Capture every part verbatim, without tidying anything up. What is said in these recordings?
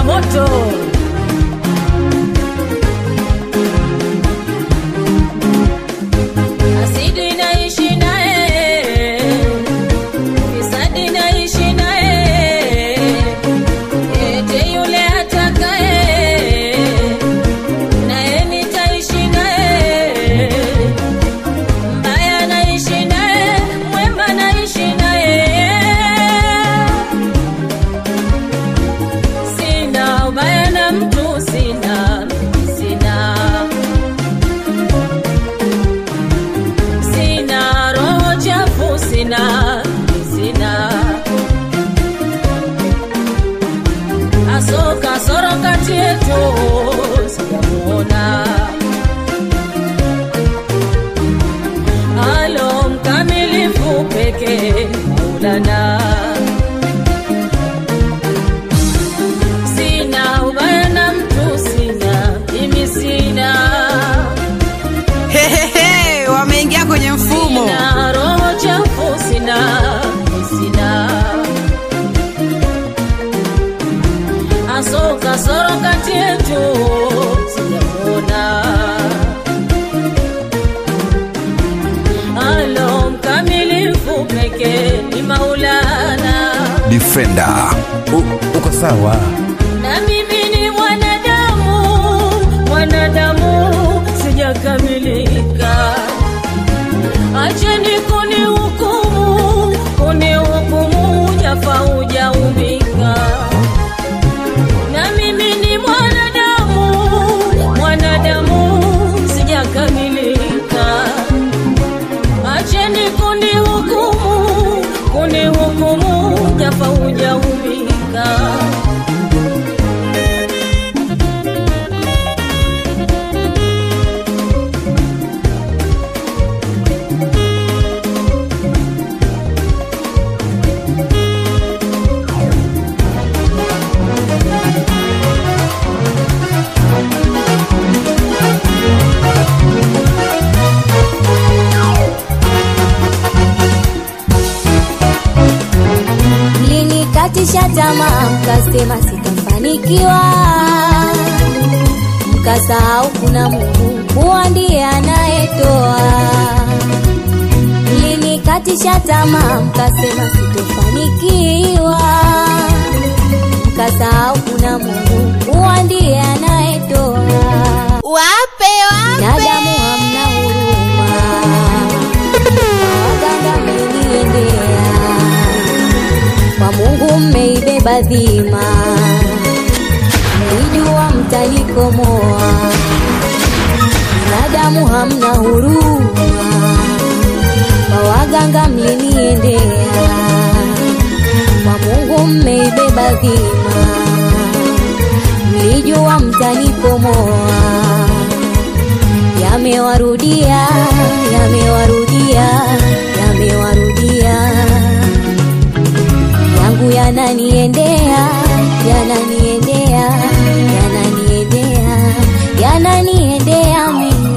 la moto. Asidi naishi nae, Fisadi naishi nae, ete yule atakae, nae nitaishi nae. Mbaya naishi nae, mwema naishi nae. Sina ubaya na mtu, sina, sina. Sina roho chafu, sina, sina. Asoka soro kati yetu, sijamuona. Alo mkamilifu peke Maulana. Sina ubaya na mtu, sina, mimi sina. Hehehe, wameingia kwenye mfumo. Sina roho chafu, sina, sina. Asoka soro kati yetu, sijamuona. Alo mkamilifu peke ni Maulana. Defender, U- uko sawa? Na mimi ni mwanadamu, mwanadamu sijakamilika. Acheni kunihukumu, kunihukumu jafa hujaumbika. Na mimi ni mwanadamu, mwanadamu sijakamilika. Acheni kunihukumu, kunihukumu jafa hujaumbika. Mlinikatisha tamaa, mkasema sitafanikiwa. Mkasahau kuna Mungu kuwa ndiye anayetoa. Mlinikatisha tamaa, mkasema sitafanikiwa. Mkasahau kuna Mungu kuwa ndiye anayetoa. Wape wape. Na damu hamna huruma, waganga mmeniendea. Kwa Mungu mmeibeba dhima, mlijua mtanikomoa. Binadamu hamna huruma, kwa waganga mliniendea. Kwa Mungu mmeibeba dhima, mlijua mtanikomoa. Yamewarudia, yamewarudia, yamewarudia. Yangu yananiendea, yananiendea, yananiendea, yananiendea mimi.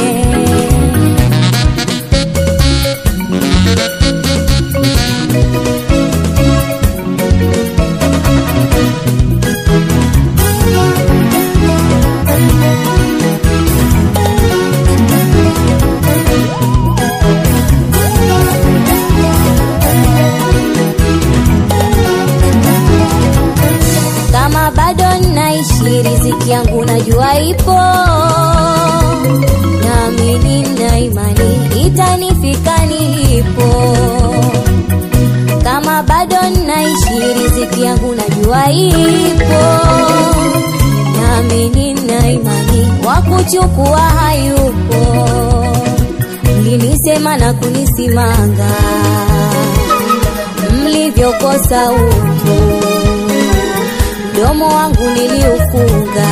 Kama bado naishi, riziki yangu najua ipo. Naamini na imani itanifika nilipo. Kama bado naishi, riziki yangu najua ipo. Naamini na imani wakuchukua hayupo. Mlinisema na kunisimanga, mlivyokosa utu. Mdomo wangu niliufunga,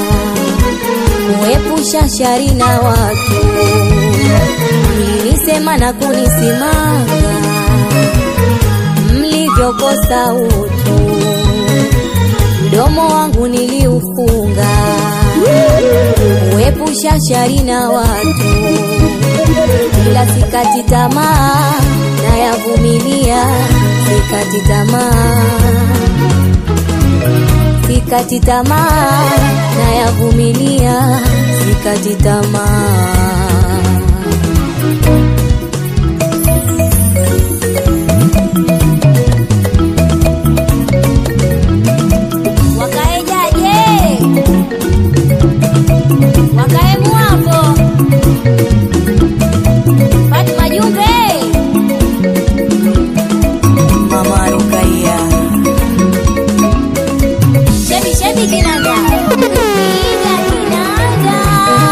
kuepusha shari na watu. Mlinisema na kunisimanga, mlivyokosa utu. Mdomo wangu niliufunga, kuepusha shari na watu. Ila sikati tamaa, na yavumilia, sikati tamaa. sikati tamaa, na yavumilia, sikati tamaa. Wakae jaje, wakae muambo, Fatma Jumbe, Mama Rukaya, shebi shebi kinanda, piga kinanda.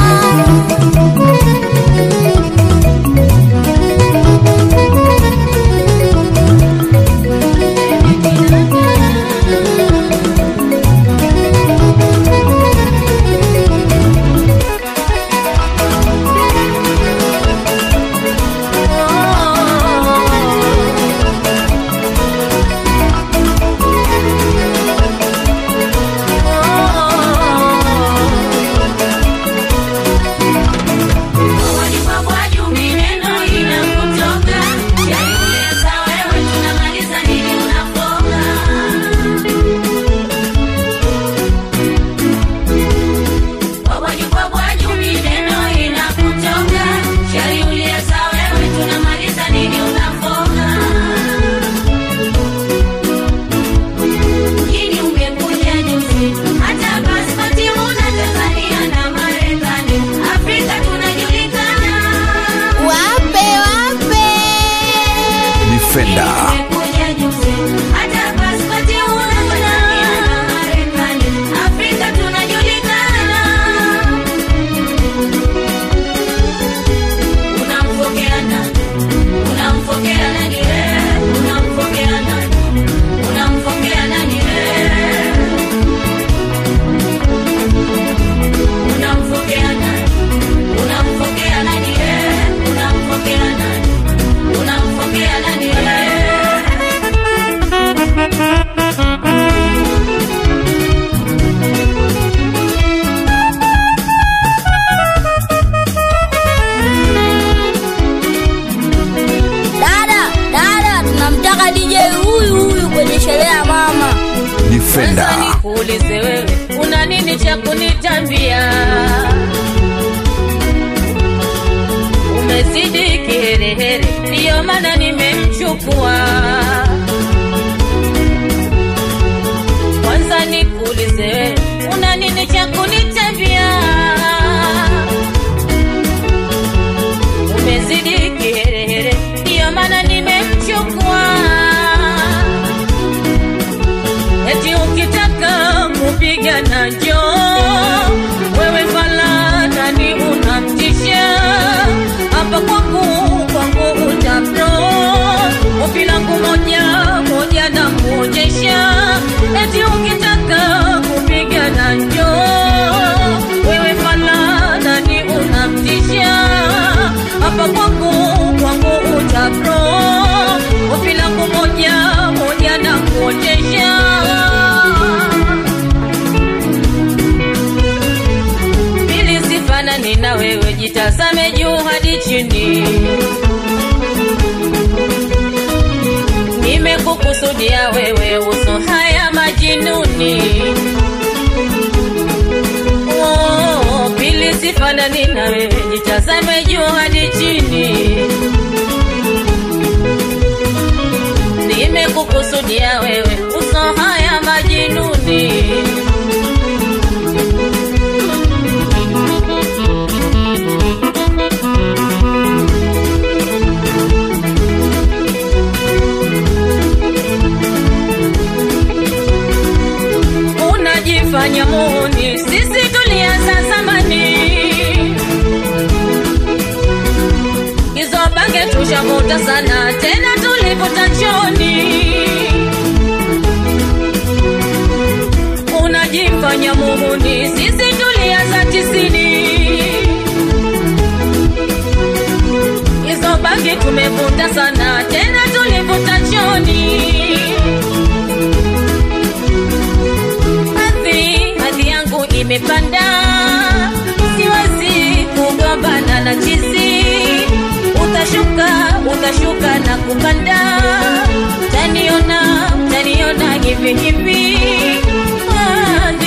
Nikuulize wewe, una nini cha kunitambia? Umezidi kiherehere, ndiyo maana nimemchukua. Kwanza nikuulize wewe, una nini cha kunitambia? Umezidi kiherehere, ndiyo maana nimemchukua. Eti ukitaka kupigana njoo, wewe falana ni unamtisha. Hapa kwangu kwangu utapro, ufilangu moja moja na kuonyesha. Eti ukitaka kupigana njoo, wewe falana ni unamtisha. Hapa kwangu kwangu utapro, ufilangu moja moja na kuonyesha. Nina wewe, jitazame juu hadi chini. Nimekukusudia wewe, uso haya majinuni. Oh, pili sifana nina wewe, jitazame juu hadi chini. Nimekukusudia wewe, uso haya majinuni. Fanya muhuni, sisi tulianza zamani. Hizo bange tushavuta sana, tena tulivuta choni. Unajifanya muhuni, sisi tulianza tisini. Hizo bange tumevuta sana, tena tulivuta choni. Imepanda, siwezi kugombana na chizi. Utashuka, utashuka na kupanda. Taniona, taniona hivi hivi. Ah,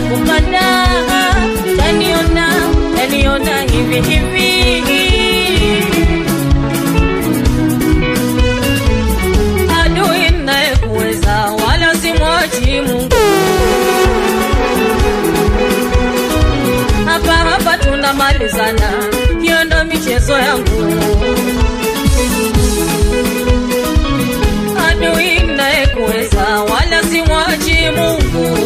kupanda, taniona, taniona hivi hivi. Adui nayekuweza wala simwachi Mungu. Hapa hapa tunamalizana, hiyo ndo michezo yangu. Adui nayekuweza wala simwachi Mungu.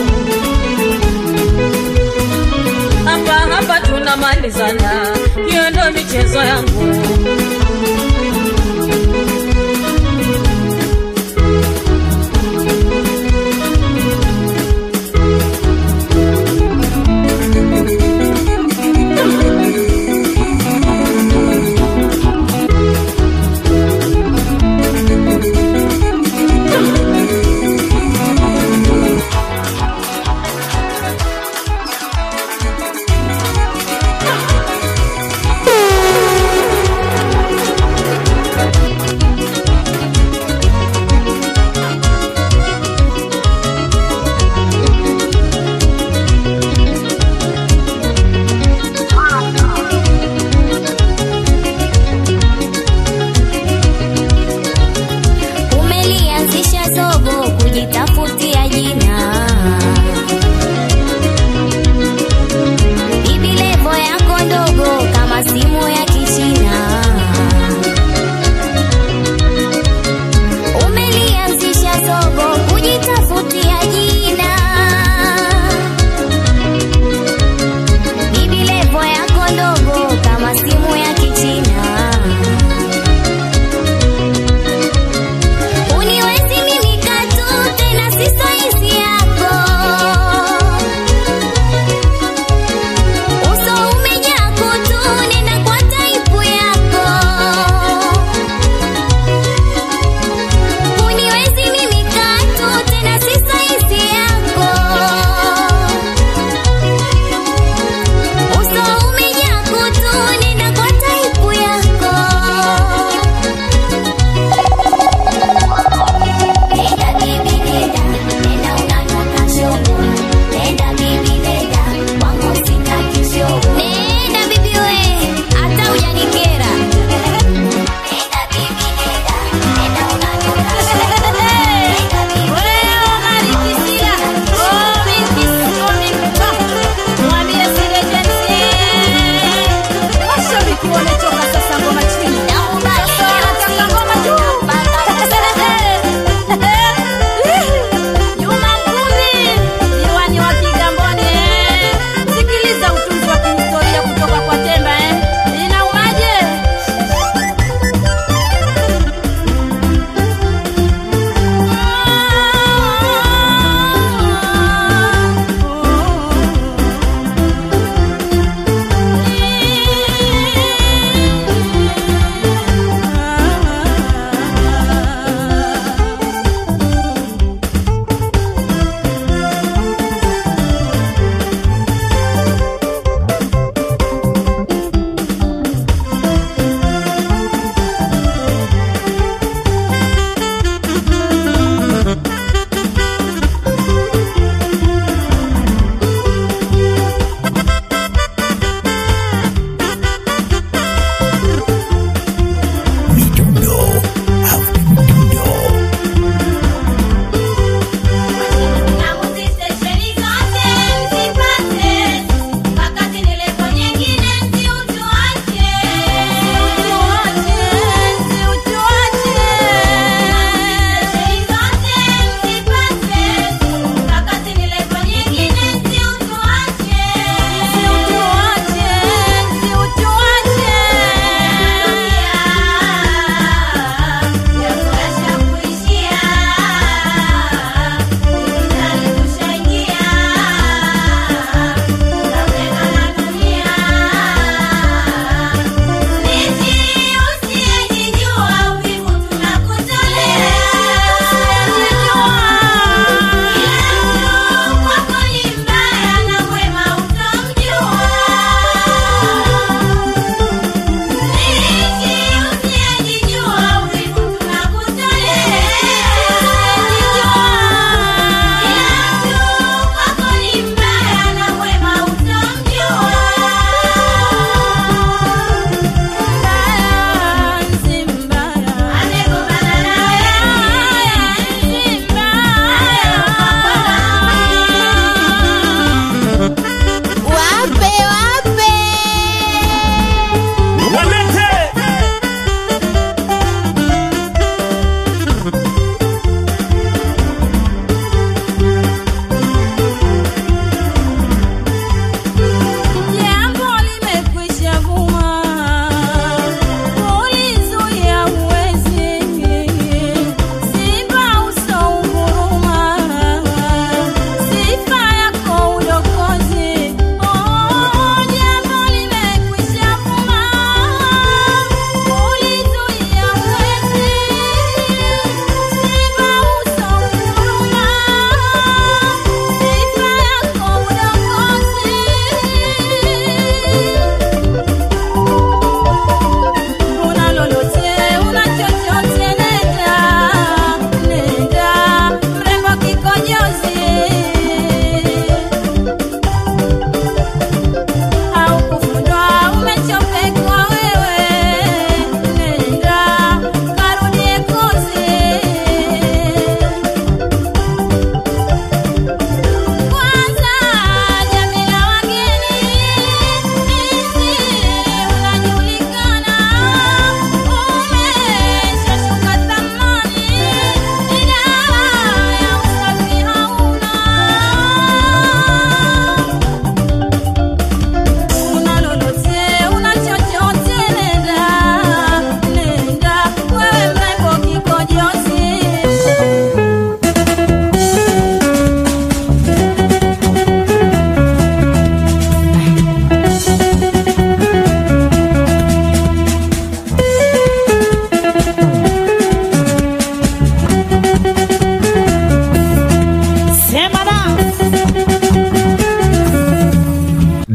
Hapa hapa tunamalizana, hiyo ndo michezo yangu.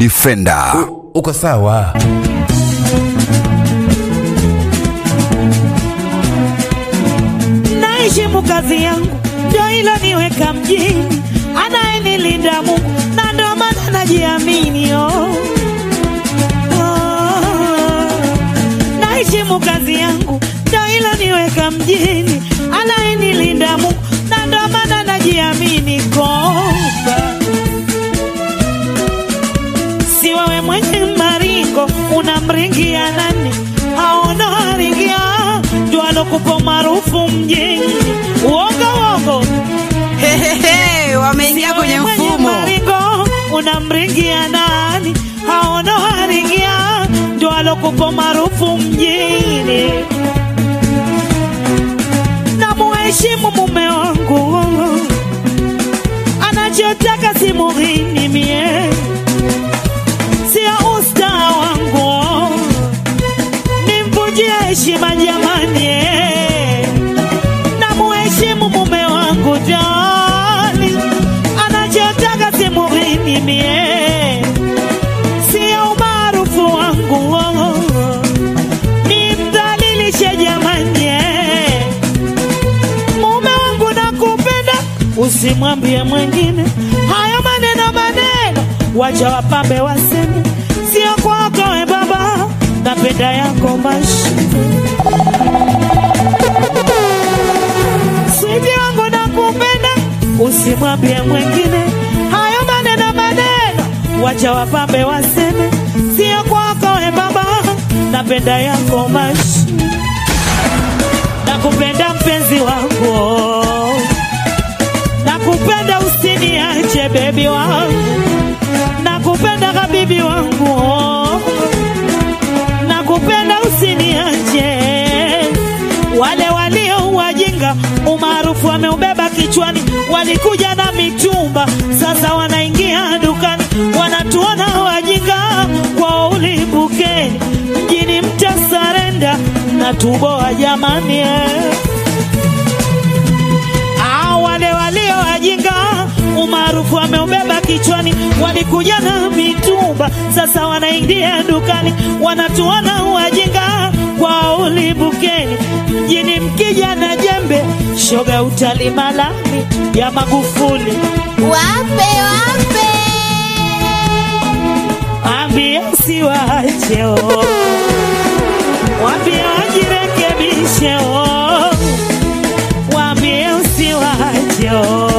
Defender. U, uko sawa? Naheshimu kazi yangu, ndio ilo niweka mjini. Anayenilinda Mungu, na ndo maana najiamini. Oh. Oh. Naheshimu kazi yangu, ndio ilo niweka mjini. Anayenilinda Mungu, na ndo maana najiamini. Komba si wewe mwenye maringo, unamringia nani? Haona haringia, ndio alokupa maarufu mjini. Uongo uongo, Hehehe, wameingia kwenye mfumo. Maringo, unamringia nani? Haona haringia, ndio alokupa maarufu mjini. Na muheshimu mume wangu, anachotaka si muhimu mie. Sio usta wangu, nimvunjie heshima jamani. Na muheshimu mume wangu jali, anachotaka si muhimu mie. Sio umaarufu wangu, nimdhalilishe jamani. Mume wangu nakupenda, usimwambie mwingine hayo maneno maneno, wacha wapambe waseme. Sio kwako we baba, napenda yako mashine. Sweetie wangu nakupenda, usimwambie mwingine hayo maneno maneno, wacha wapambe waseme. Sio kwako we baba, napenda yako mashine. Nakupenda mpenzi wangu, nakupenda usiniache baby wangu. Nakupenda habibi wangu, nakupenda usiniache. Wale walio wajinga, umaarufu wameubeba kichwani. Walikuja na mitumba, sasa wanaingia dukani. Wanatuona wajinga kwa ulibukeni. Mjini mtasarenda na tuboa jamani. Ah, wale walio wajinga, umaarufu wameubeba kichwani. Walikuja na mitumba, sasa wanaingia dukani. Wanatuona wajinga kwa ulibukeni. Mjini mkija na jembe, shoga utalima lami ya Magufuli. Wape wape, Ambie usiwache, oh. Wambie wajirekebishe, oh. Wambie usiwache, oh.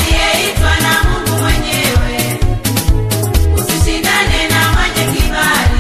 Usishindane na mwenye kibali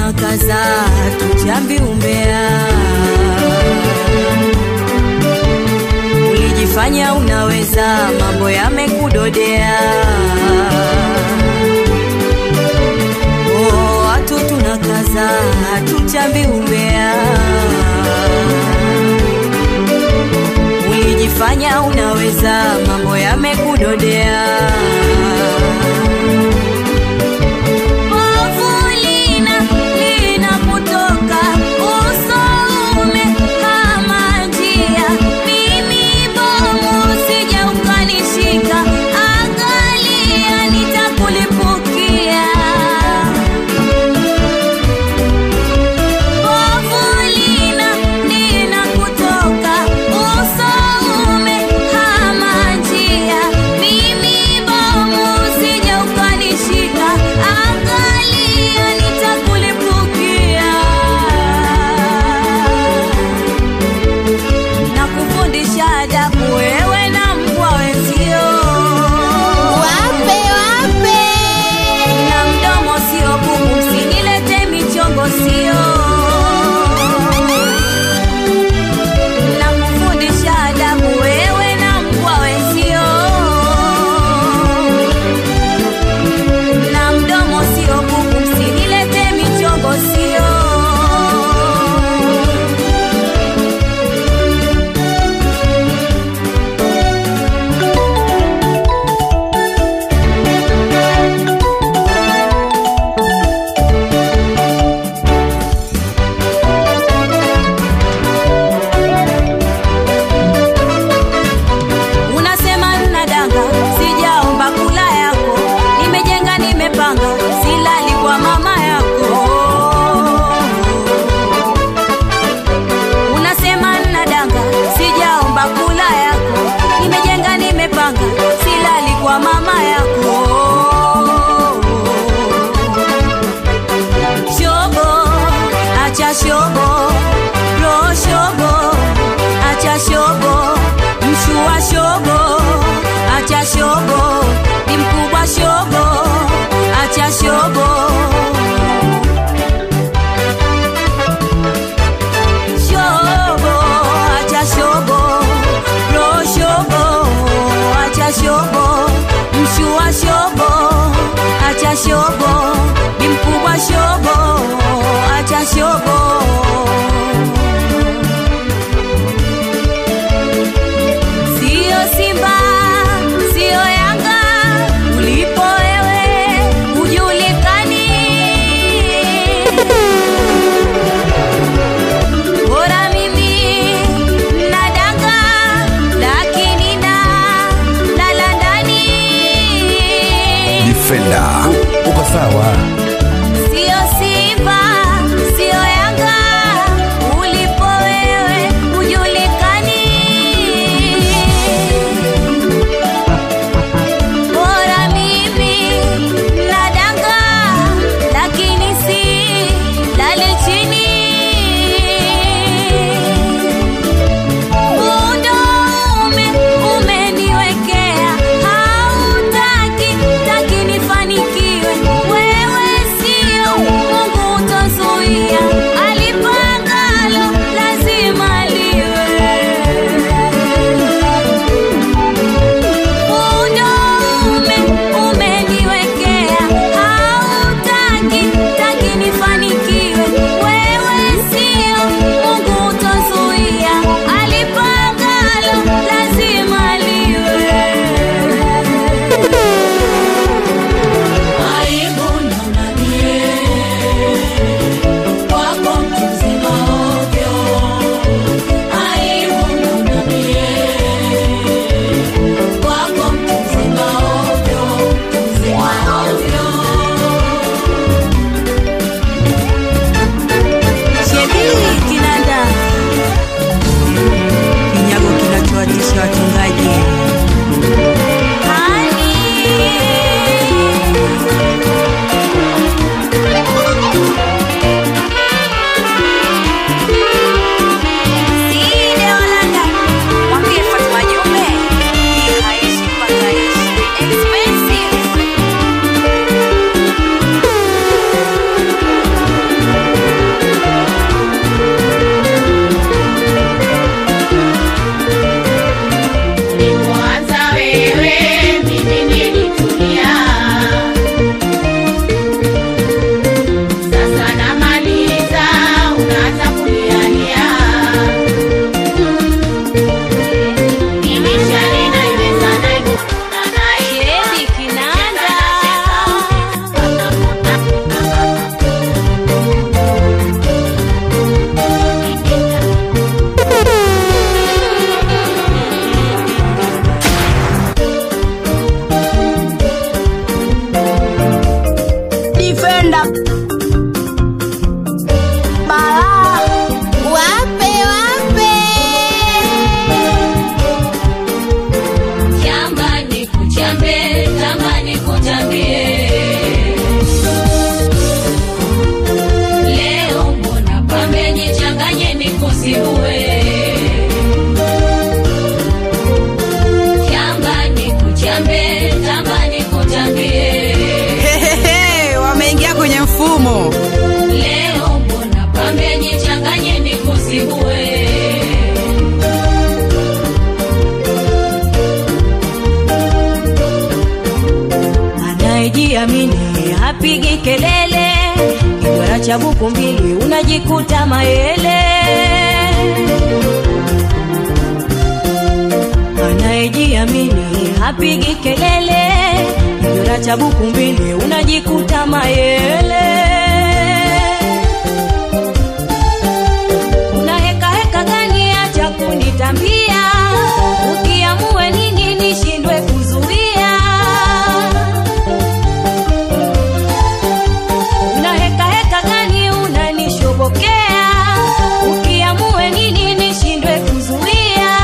tunakaza tuchambi umbea. Ulijifanya unaweza, mambo yamekudodea. Oh, watu tunakaza tuchambi umbea. Ulijifanya unaweza, mambo yamekudodea. Shobo, ni mkubwa shobo, acha shobo. defender bala wape wape Chamba ni kuchambe, chamba ni kuchambie. Leo mbona pambe nichanganye nikusibue. Chamba ni kuchambe, chamba ni kuchambie. Hehehe, wameingia kwenye mfumo. Leo mbona pambe nichanganye nikusibue. Anayejiamini hapigi kelele, kidwara cha buku mbili unajikuta mayele. Anayejiamini hapigi kelele, kidwara cha buku mbili unajikuta mayele. Una heka heka gani acha kunitambia, ukiamue nini nishindwe kuzuia. Una heka heka gani unanishobokea, ukiamue nini nishindwe kuzuia.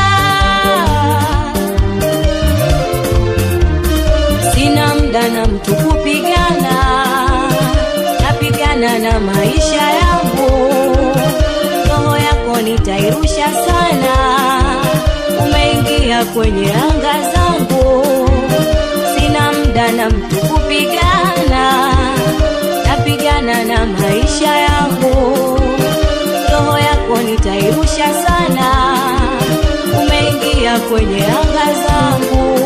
Sina muda na mtu kupigana, napigana na maisha yangu. Roho yako nitairusha sana, umeingia kwenye anga zangu. Sina muda na mtu kupigana, napigana na maisha yangu. Roho yako nitairusha sana, umeingia kwenye anga zangu.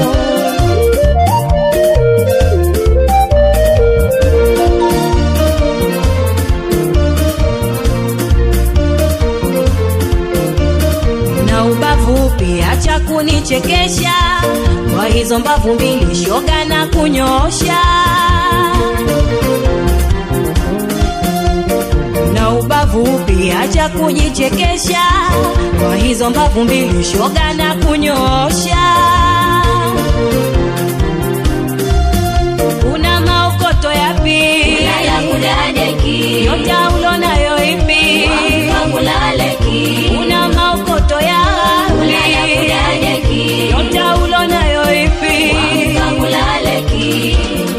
Na ubavu pia acha kunichekesha, kwa hizo mbavu mbili shoga na kunyosha. Na ubavu pia acha kujichekesha, kwa hizo mbavu mbili shoga na kunyosha. Una maokoto yapi? Ulaya kudadeki, nyota ulonayo ipi? Wakulaleki. Una maokoto yapi? Ulaya kudadeki, nyota ulonayo ipi? Wakulaleki.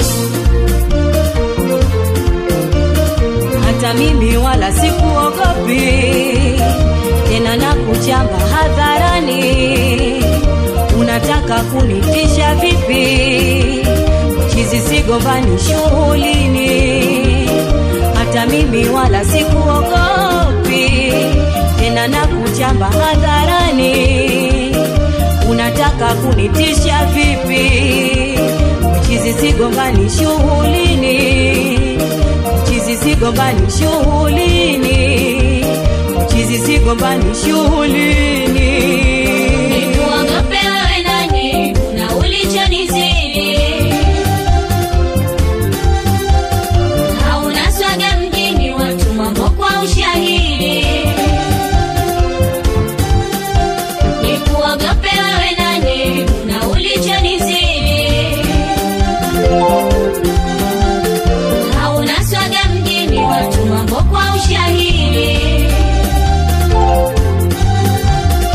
Hata mimi wala sikuogopi, tena na kuchamba hadharani. Unataka kunitisha vipi? Chizi sigombani shughulini. Hata mimi wala sikuogopi, tena na kuchamba hadharani. Unataka kunitisha vipi? Chizi sigombani shughulini. Chizi sigombani shughulini. Chizi sigombani shughulini. Nikuogope wewe nani, una ulichonizidi. Hauna swaga mjini, watu mambo kwa ushahidi. Nikuogope wewe nani, una ulichonizidi. Hauna swaga mjini, watu mambo kwa ushahidi.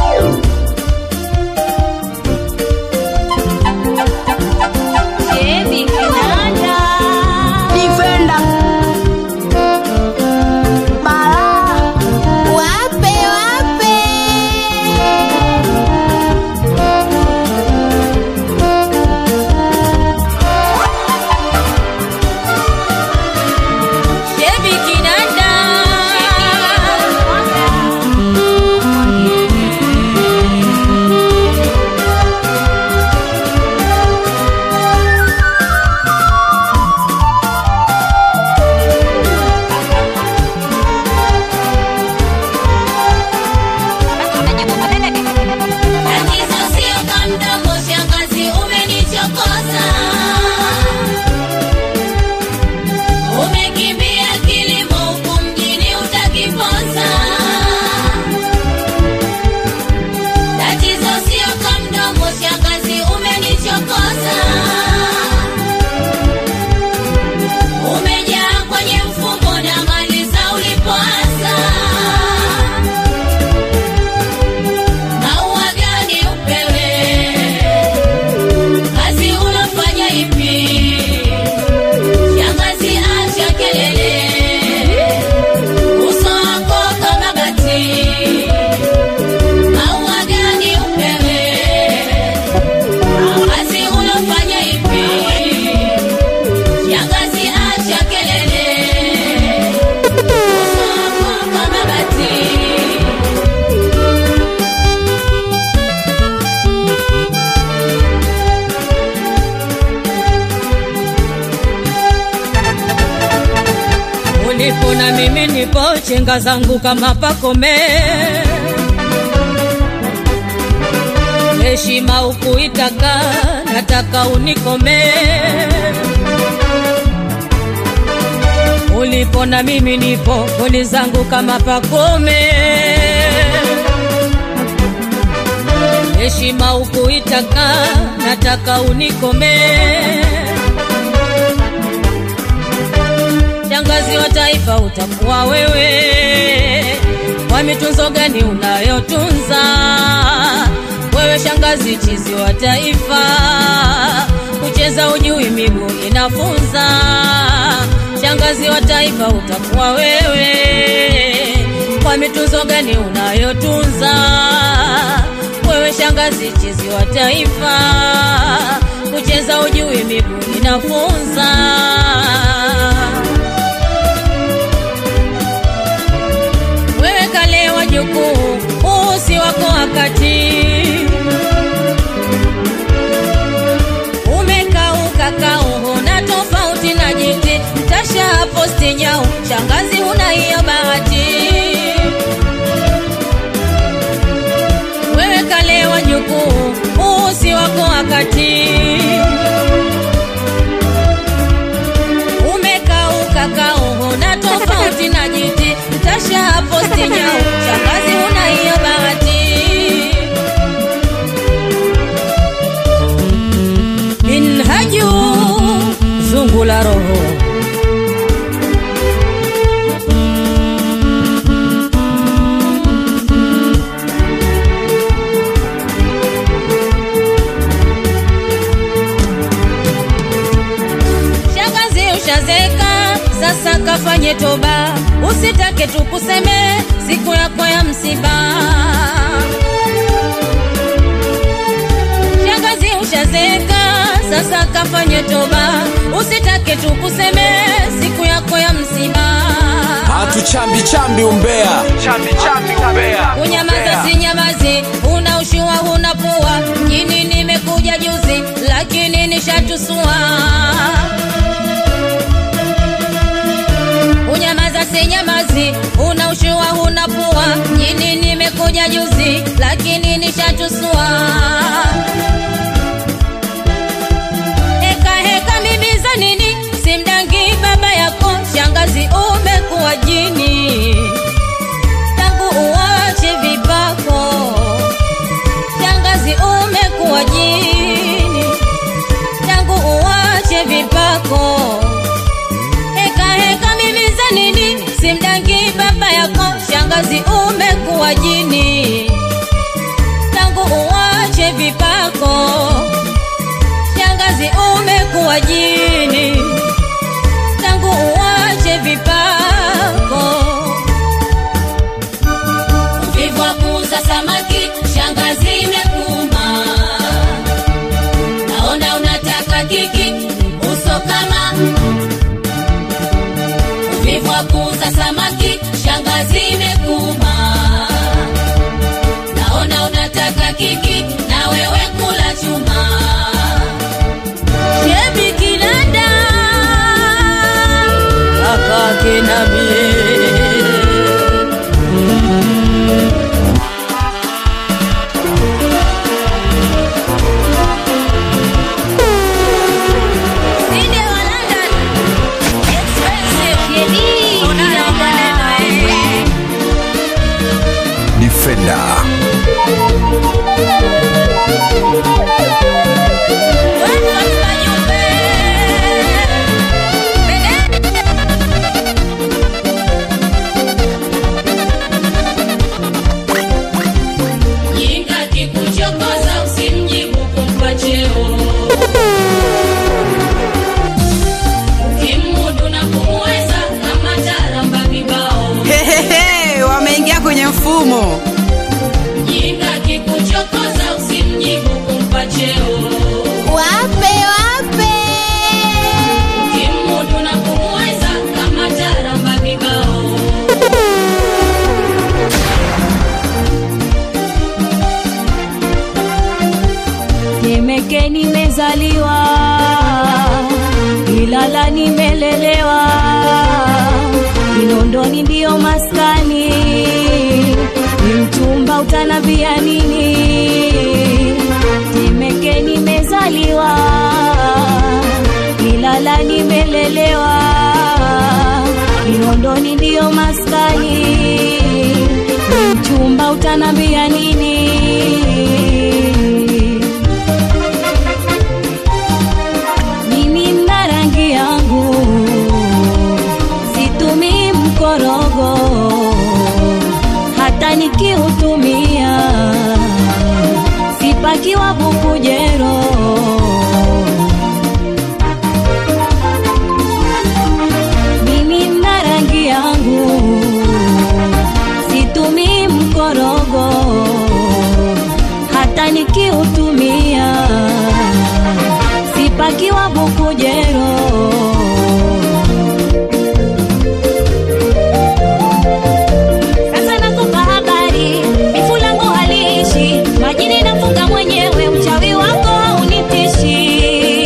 Ulipo na mimi nipo, chenga zangu kama pakome. Heshima ukuitaka, nataka unikome. Ulipo na mimi nipo, goli zangu kama pakome. Heshima ukuitaka, nataka unikome. Shangazi wa taifa utakuwa wewe, kwa mitunzo gani unayotunza? Wewe shangazi chizi wa taifa, kucheza ujui miguu inafunza. Shangazi wa taifa utakuwa wewe, kwa mitunzo gani unayotunza? Wewe shangazi chizi wa taifa, kucheza ujui miguu inafunza. Wewe kale wajukuu, usi wako wakati. Umekauka kauho na tofauti na jiti, tasha posti nyau, shangazi huna hiyo bahati. Wewe kale wajukuu, usi wako wakati. Umekauka kauho na tofauti na jiti, tasha posti nyau, shangazi huna hiyo bahati. Minhaju zungu la roho, shangazi ushazeka, sasa kafanye toba. Usitake tukuseme siku yako ya msiba. Shangazi ushazeka, sasa kafanye toba. Usitake tukuseme siku yako ya msiba. Hatu chambi chambi umbea, chambi chambi umbea. Unyamaza si nyamazi, una ushua una pua. Mjini nimekuja juzi, lakini nishatusua. Unyamaza si nyamazi, una ushua una pua. Mjini nimekuja juzi, lakini nishatusua. Heka heka mimi za nini, simdangi baba yako. Shangazi umekuwa jini, tangu uwache vipako. Shangazi umekuwa jini, tangu uwache vipako. Heka heka mimi za nini, simdangi baba yako. Shangazi umekuwa jini, tangu uwache vipako. Shangazi umekuwa jini, tangu uwache vipako. Uvivu wa kuuza samaki, shangazi imekuma. Naona unataka kiki, uso kama. Uvivu wa kuuza samaki, shangazi imekuma. Naona unataka kiki, na wewe kula chuma. Shebi kinanda, kaka kinabie. Defender. Jinga kikuchokoza, usimjibu kumpa cheo. Ukimudu na kumweza, kama taramba kibao. Hehehe, wameingia kwenye mfumo. Jinga kikuchokoza, usimjibu kumpa cheo. Wape wape. Ukimudu na kumweza, kama taramba kibao. Temeke nimezaliwa, Ilala nimelelewa. Kinondoni ndio maskani, mchumba utanambia nini? Temeke nimezaliwa, Ilala nimelelewa, Kinondoni ndio maskani, mchumba utanambia nini? Mimi na rangi yangu situmi mkorogo, hata nikiutumia sipakiwa bukujero. Mimi na rangi yangu situmi mkorogo, hata nikiutumia sipakiwa bukujero. Sasa nakupa habari, bifu langu haliishi, majini nafunga mwenyewe, uchawi wako haunitishi.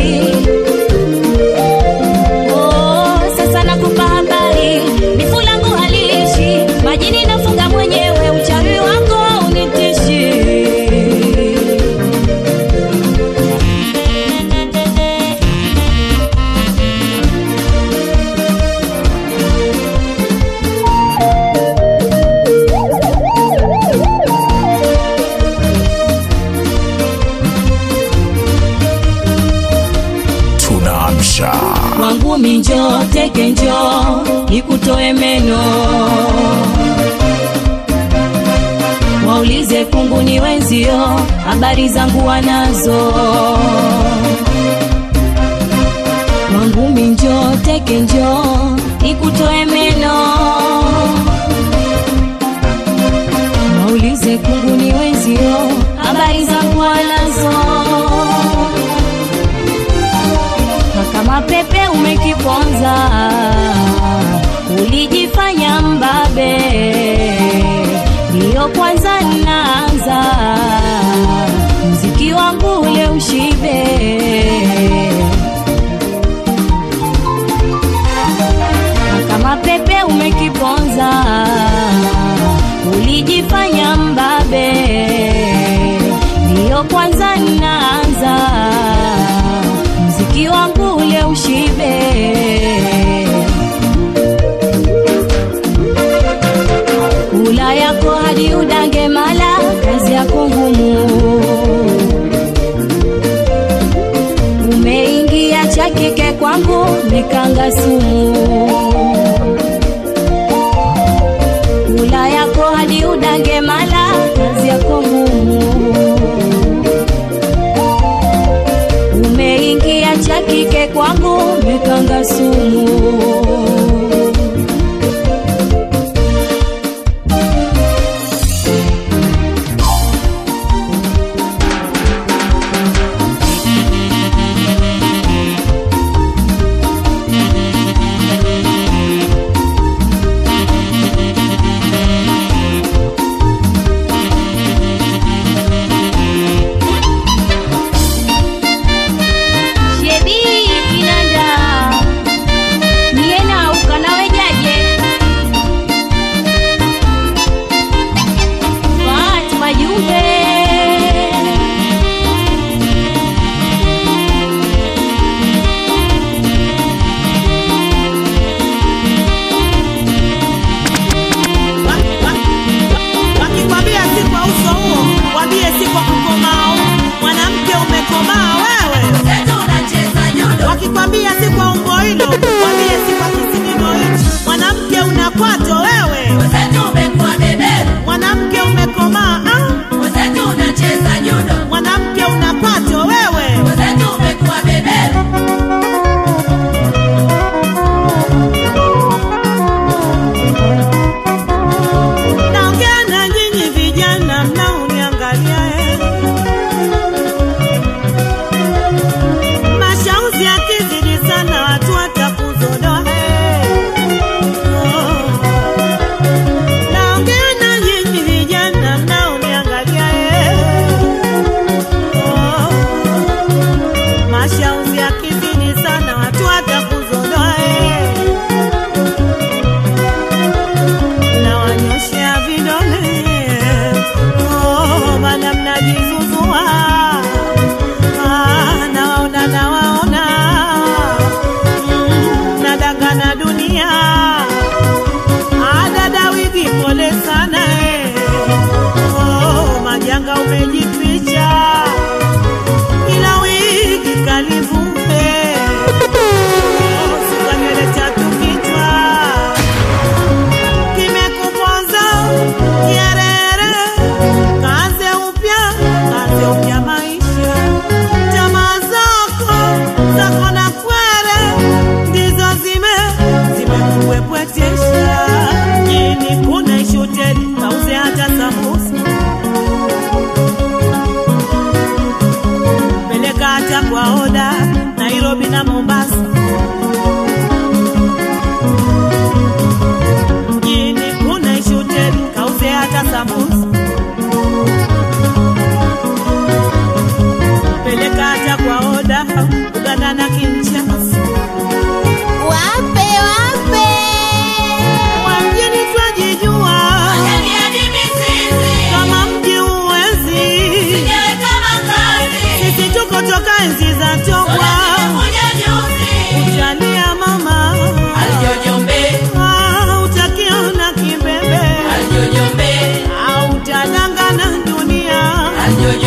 Oh, sasa nakupa habari, bifu langu haliishi, majini nafunga mwenyewe, uchawi wako haunitishi. Tunaamsha Wangu minjo teke njo nikutoe meno, waulize kungu ni wenzio, habari zangu wanazo. Wangu minjo teke njo nikutoe meno, waulize kungu ni wenzio, habari zangu wanazo. Kama pepe umekiponza, ulijifanya mbabe, ndiyo kwanza naanza mziki wangu ule ushibe. Kama pepe umekiponza, ulijifanya mbabe, ndiyo kwanza naanza mziki wangu ule ushibe. Ula yako hadi udange mala, kazi yako ngumu. Umeingia chakike kwangu, nikanga sumu. Ula yako hadi udange mala, kazi yako ngumu. Umeingia chakike kwangu, nikanga sumu. Shebi Kinanda, niende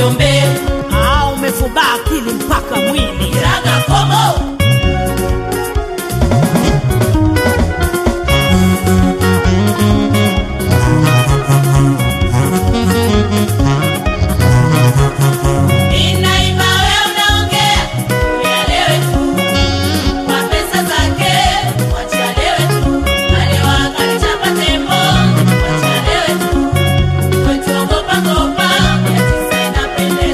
Njombe. Ah, umefuba akili mpaka mwili. Raga Komo. Pende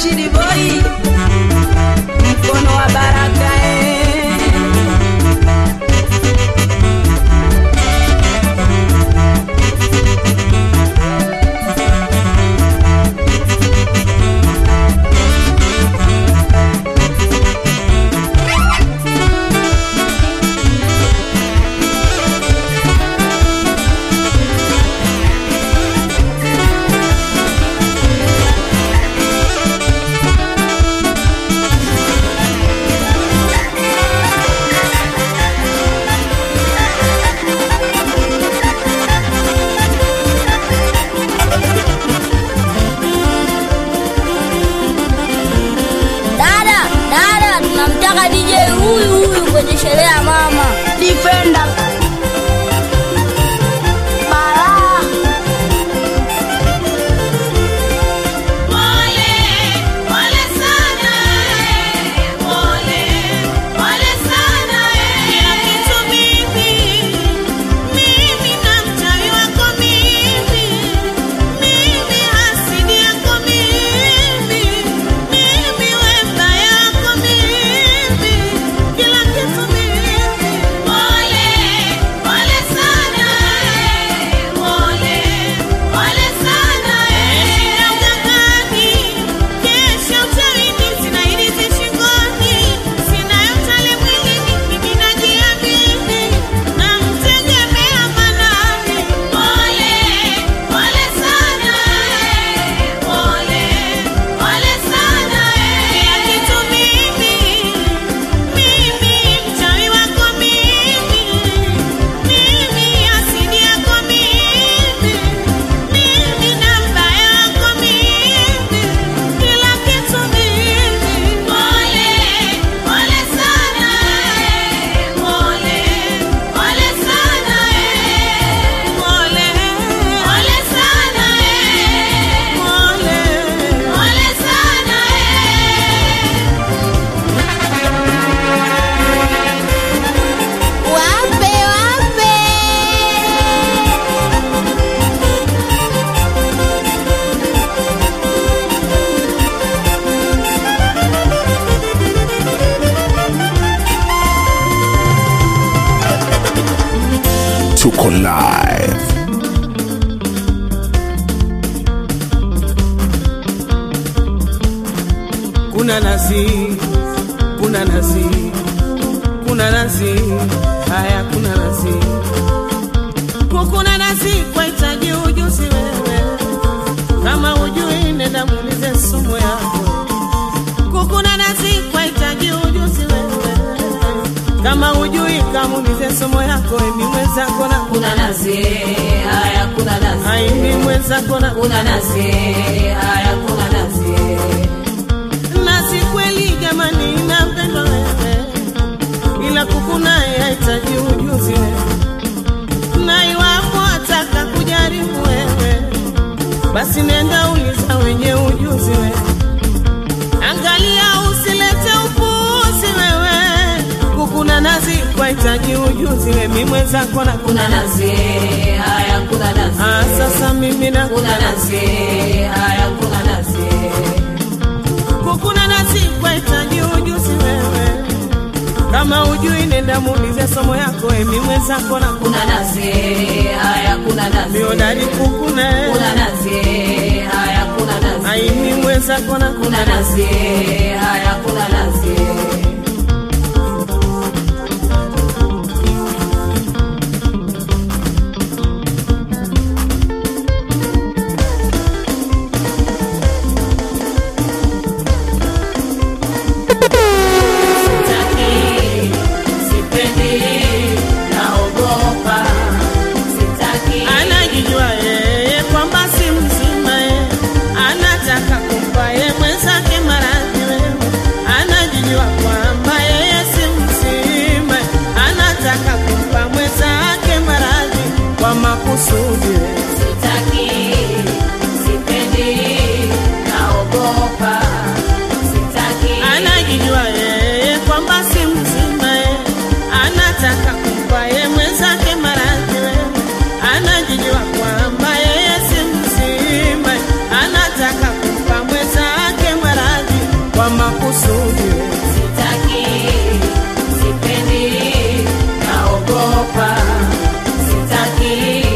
Rashidi Boy, mkono wa baraka eh. Sherehe mama Defender Bala Pole pole sana pole pole sana kila kitu mimi mimi na mchawi wako mimi mimi hasidi yako mimi mimi wema yako mimi kila kitu Tuko live. Kuna nazi, kuna nazi, kuna nazi, haya kuna nazi. Kuna nazi kwa hitaji ujuzi wewe, kama ujui nenda muulize sumu yako. Kuna nazi kwa hitaji ujuzi wewe, kama ujui kamuulize somo yako. Emi mweza kona kuna nazi, haya kuna nazi. Ai emi mweza kona kuna nazi, haya kuna nazi. Nazi kweli jamani inapendwa wewe, ila kukuna hahitaji ujuzi wewe. Na iwapo ataka kujaribu wewe, basi nenda uliza wenye ujuzi wewe. Angalia usilete upuzi wewe, kukuna nazi kwa hitaji ujuzi wewe. Mimi mweza kona kuna nazi, haya kuna nazi. Ah sasa mimi na kuna nazi, haya kuna nazi. Kukuna nazi kwa hitaji ujuzi wewe, kama ujui nenda muulize somo yako. Mimi mweza kona kuna nazi, haya kuna nazi. Miodari kukuna kuna nazi, haya kuna nazi. Ai mimi mweza kona kuna nazi, haya kuna nazi. Makusudi sitaki, sipendi, naogopa. Sitaki, anajijua yeye kwamba si mzima, anataka kumpa yeye mwenzake maradhi. Anajijua kwamba yeye si mzima, anataka kumpa mwenzake maradhi. kwa makusudi. Sitaki, sipendi, naogopa. Sitaki.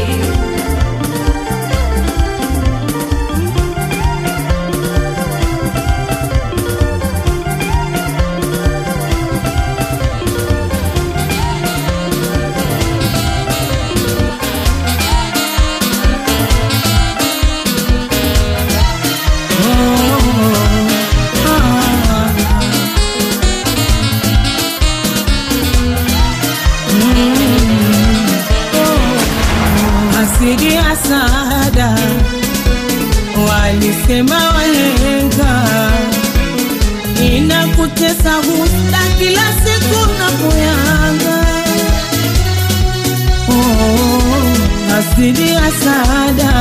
Asidi asada walisema wahenga, inakutesa husta kila siku na kuyanga. Oh, asidi asada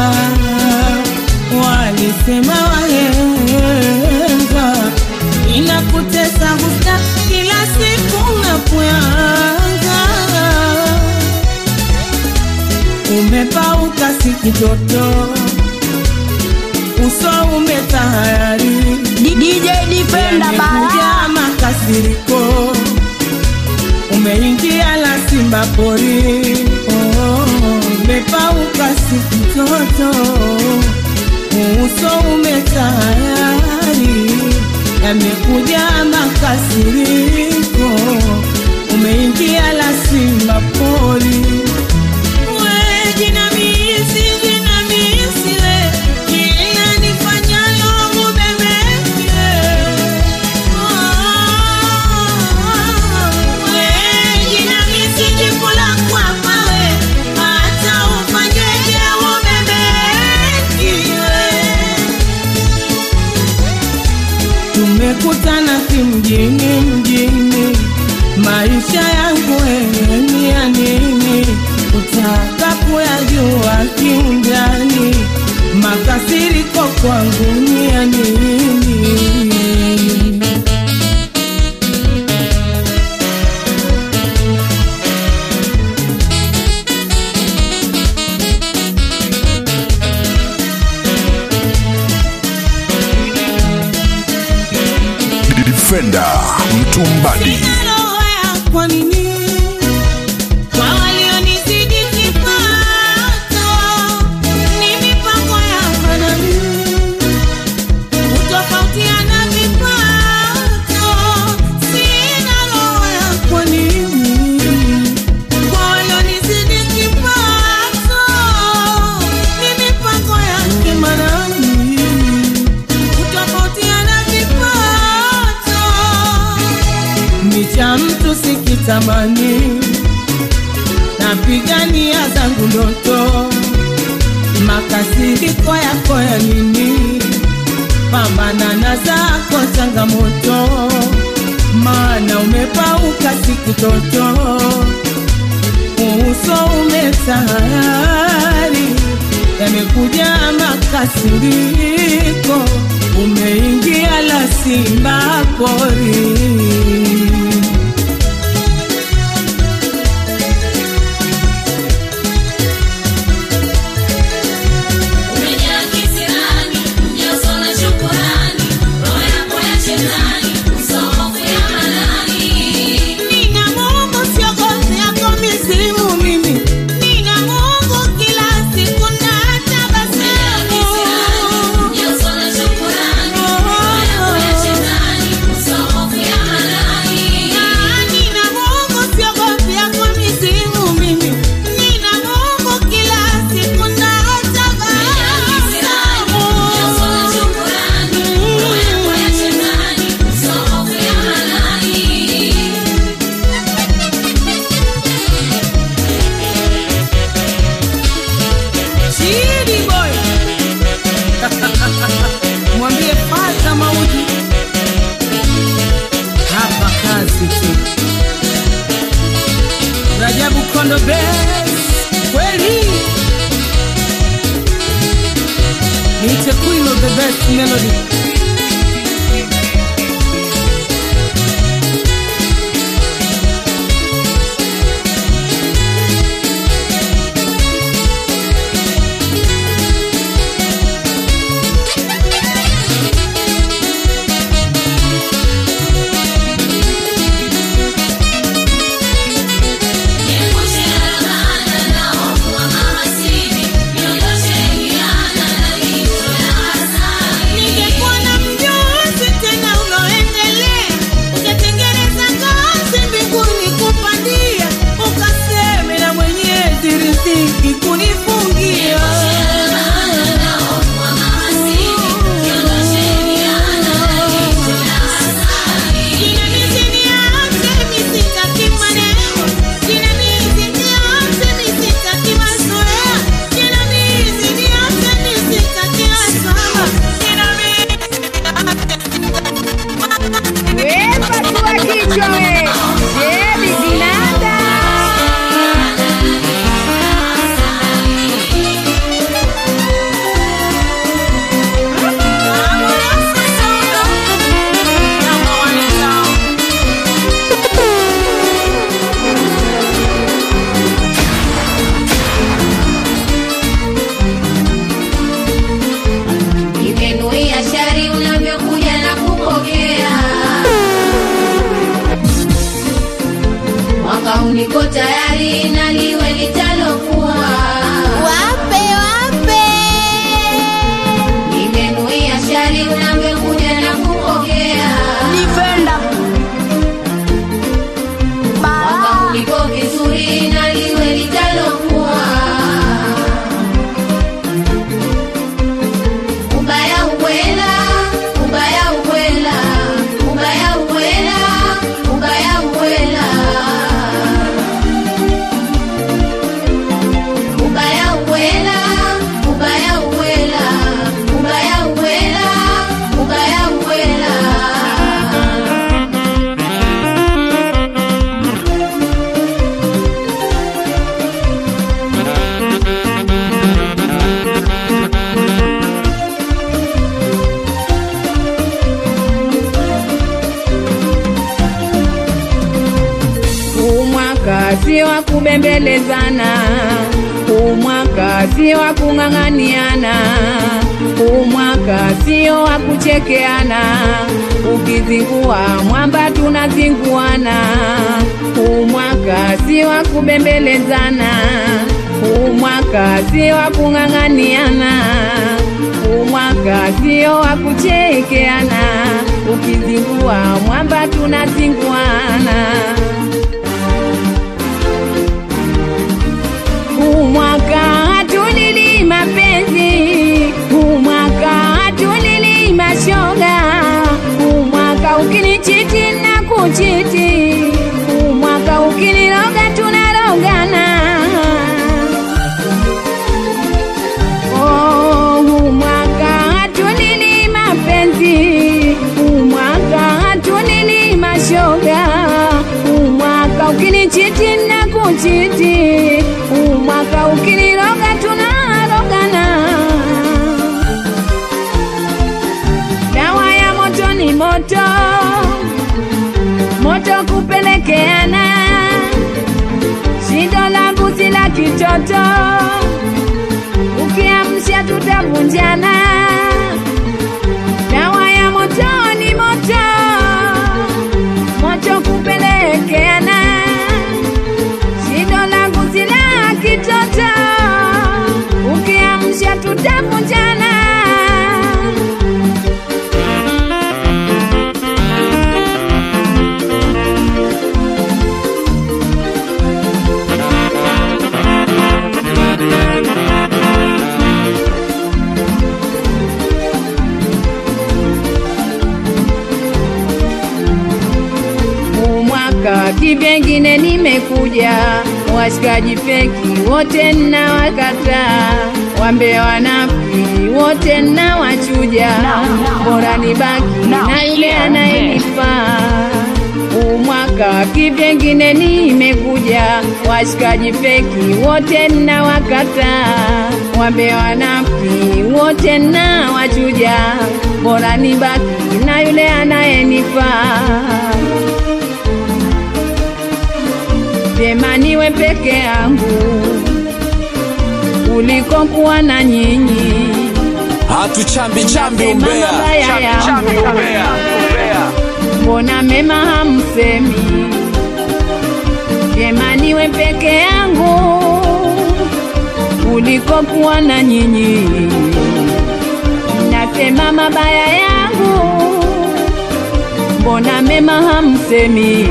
walisema wahenga, inakutesa husta kila siku na kuyanga. Umepauka si kitoto, uso umetahayari. D J Defender Yamekuja makasiriko, umeingia la simba pori. Oh, umepauka si kitoto, uso umetahayari. Yamekuja makasiriko, umeingia la simba pori. Jinamisi, jinamisi we, kila nifanyalo umemeke. We, jinamisi jikula kwa mawe, hata ufanyeje umemeke. Tumekutana kimjini mjini, maisha yangu wewe ni ya nini? Utaka kuyajua kiundani, makasiriko kwangu ni ya nini? Defender Mtumbadi. Kwa nini kwa walionizidi kipato, ni mipango ya fanani, utofautiana vipato, sina roho ya kwa nini kwa walionizidi kipato, ni mipango ya kimanani, utofautiana vipato. Micha mtu sikitamani, napigania zangu ndoto, makasiriko yako ya nini? Pambana na zako changamoto, maana umepauka si kitoto, uso umetahayari. Yamekuja makasiriko, umeingia la simba pori. Kondo Bass, kweli it's a queen of the best melody. si wa kubembelezana, huu mwaka si wa kung'ang'aniana, huu mwaka sio wa kuchekeana, ukizingua mwamba tunazinguana, huu mwaka si wa kubembelezana, huu mwaka si wa kung'ang'aniana, huu mwaka sio wa kuchekeana, ukizingua mwamba tunazinguana. Huu mwaka hatulili mapenzi, huu mwaka hatulili mashoga, huu mwaka ukinichiti na kuchiti, huu mwaka ukiniroga tunarogana. Oh, huu mwaka hatulili mapenzi, huu mwaka hatulili mashoga, huu mwaka ukinichiti na kuchiti, huu mwaka ukiniroga tunarogana. Dawa ya moto ni moto, moto kupelekeana, shindo langu si la kitoto, ukiamsha tutavunjana. Dawa ya moto ni moto, moto kupelekeana, shindo langu si la kitoto, ukiamsha tutavunjana. Kivengine nimekuja, washikaji feki wote na wakata, wambe wanafiki wote na wachuja, bora nibaki na yule anayenifaa. Huu mwaka kivengine nimekuja, washikaji feki wote na wakata, wambe wanafiki wote na wachuja, bora nibaki na yule anayenifaa. Vyema niwe peke yangu kuliko kuwa na nyinyi. Hatuchambi chambi umbea, chambi chambi umbea, umbea. Mbona mema hamsemi? Vyema niwe peke yangu kuliko kuwa na nyinyi. Nasema mabaya yangu, mbona mema hamsemi?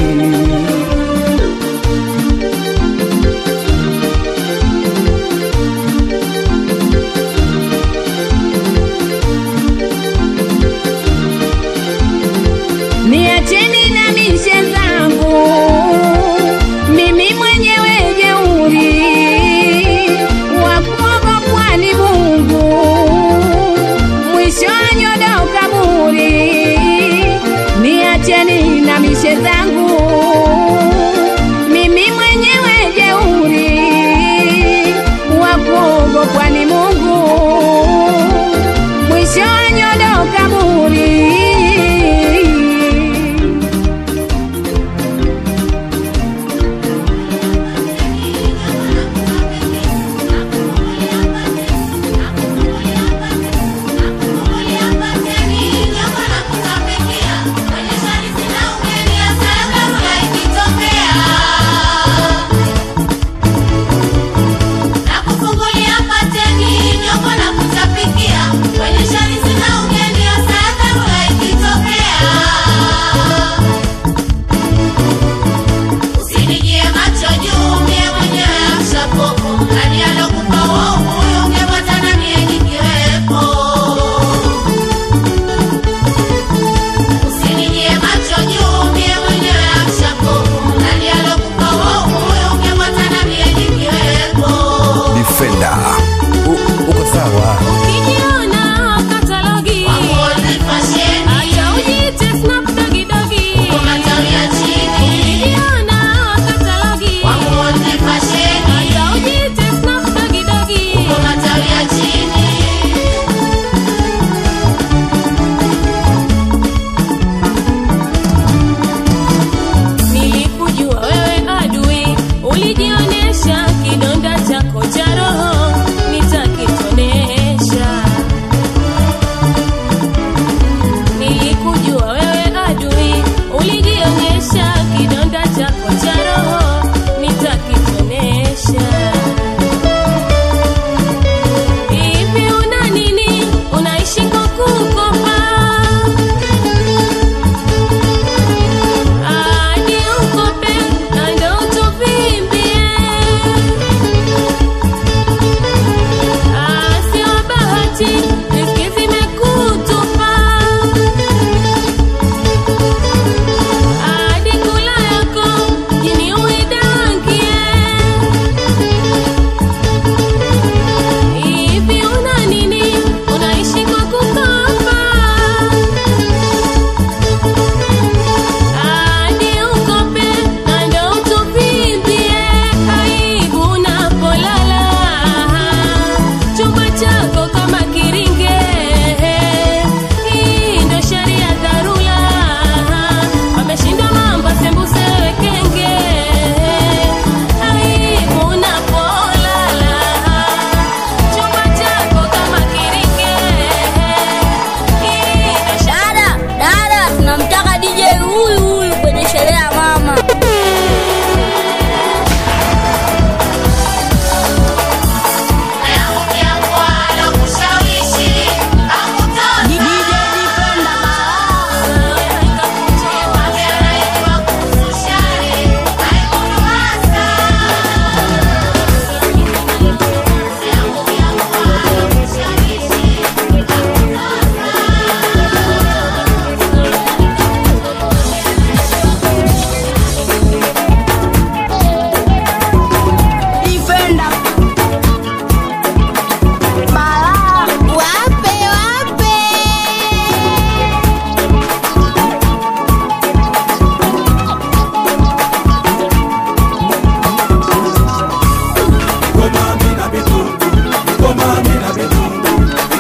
Niacheni na mishe zangu, mimi mwenyewe jeuri, wakuogopwa ni Mungu, mwisho anyoda ukaburi. Niacheni na mishe zangu,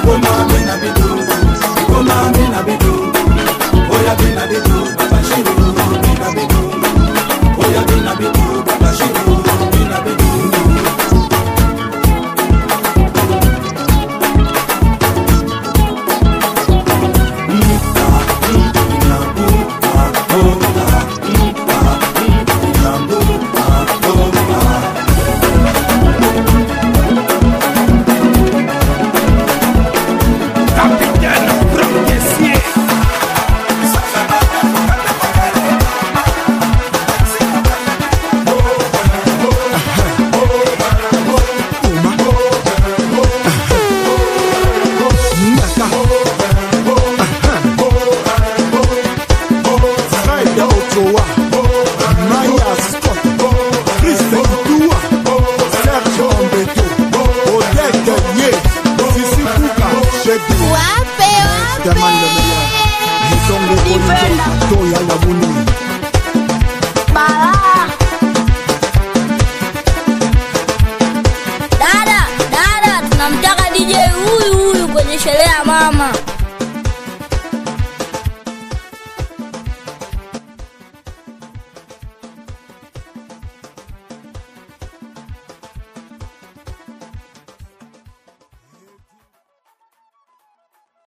Dada, dada, tunamtaka D J huyu huyu kwenye sherehe ya mama.